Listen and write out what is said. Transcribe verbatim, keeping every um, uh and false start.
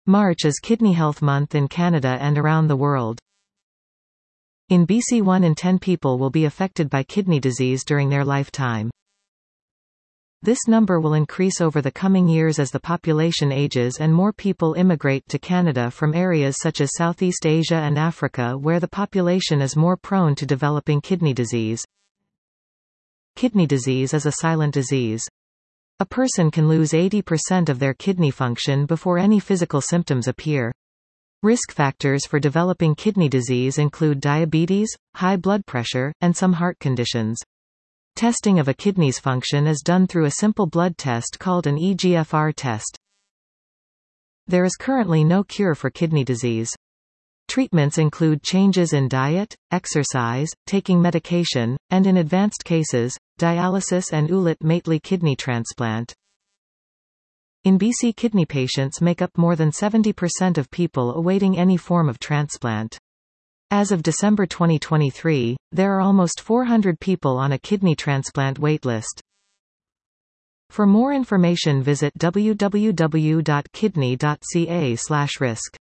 March is Kidney Health Month in Canada and around the world. In B C, one in ten people will be affected by kidney disease during their lifetime. This number will increase over the coming years as the population ages and more people immigrate to Canada from areas such as Southeast Asia and Africa, where the population is more prone to developing kidney disease. Kidney disease is a silent disease. A person can lose eighty percent of their kidney function before any physical symptoms appear. Risk factors for developing kidney disease include diabetes, high blood pressure, and some heart conditions. Testing of a kidney's function is done through a simple blood test called an E G F R test. There is currently no cure for kidney disease. Treatments include changes in diet, exercise, taking medication, and in advanced cases, dialysis and ultimately kidney transplant. In B C, kidney patients make up more than seventy percent of people awaiting any form of transplant. As of December twenty twenty-three, there are almost four hundred people on a kidney transplant waitlist. For more information visit w w w dot kidney dot c a slash risk.